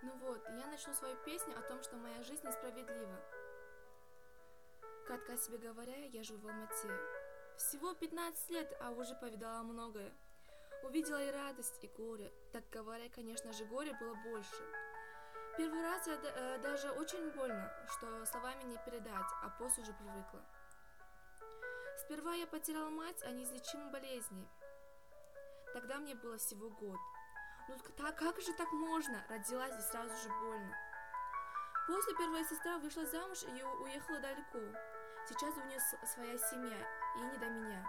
Ну вот, я начну свою песню о том, что моя жизнь несправедлива. Кратко о себе говоря, я живу в Алмате. Всего 15 лет, а уже повидала многое. Увидела и радость, и горе. Так говоря, конечно же, горе было больше. Первый раз я даже очень больно, что словами не передать, а после уже привыкла. Сперва я потеряла мать от неизлечимой болезни. Тогда мне было всего год. Ну как же так можно? Родилась и сразу же больно. После первая сестра вышла замуж и уехала далеко. Сейчас у нее своя семья, и не до меня.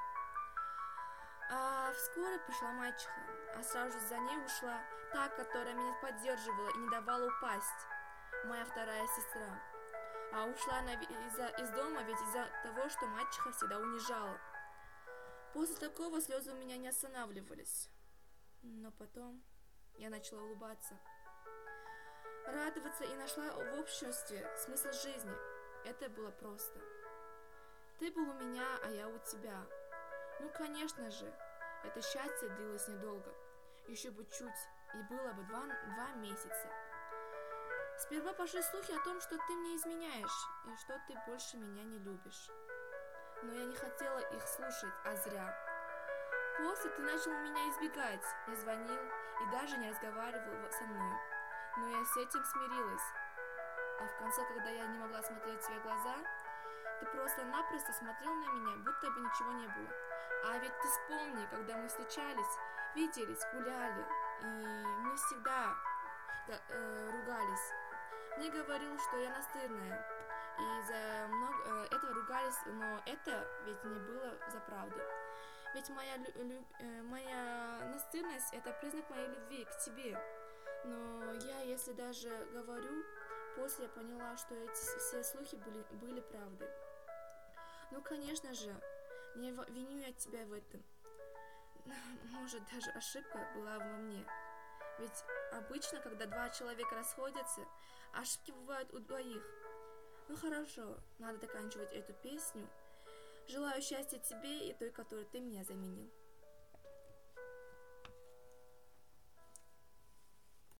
А вскоре пришла мачеха, а сразу же за ней ушла та, которая меня поддерживала и не давала упасть. Моя вторая сестра. А ушла она из дома, ведь из-за того, что мачеха всегда унижала. После такого слезы у меня не останавливались. Но потом я начала улыбаться, радоваться и нашла в обществе смысл жизни. Это было просто. Ты был у меня, а я у тебя. Ну, конечно же, это счастье длилось недолго. Еще бы чуть, и было бы два месяца. Сперва пошли слухи о том, что ты мне изменяешь, и что ты больше меня не любишь. Но я не хотела их слушать, а зря. После ты начал меня избегать, не звонил и даже не разговаривал со мной. Но я с этим смирилась. А в конце, когда я не могла смотреть в свои глаза, ты просто-напросто смотрел на меня, будто бы ничего не было. А ведь ты вспомни, когда мы встречались, виделись, гуляли, и мы всегда ругались. Мне говорил, что я настырная, и за много этого ругались, но это ведь не было за правду. Ведь моя настырность – это признак моей любви к тебе. Но я, если даже говорю, после я поняла, что эти все слухи были правдой. Ну, конечно же, не виню я тебя в этом. Может, даже ошибка была во мне. Ведь обычно, когда два человека расходятся, ошибки бывают у двоих. Ну хорошо, надо заканчивать эту песню. Желаю счастья тебе и той, которой ты меня заменил.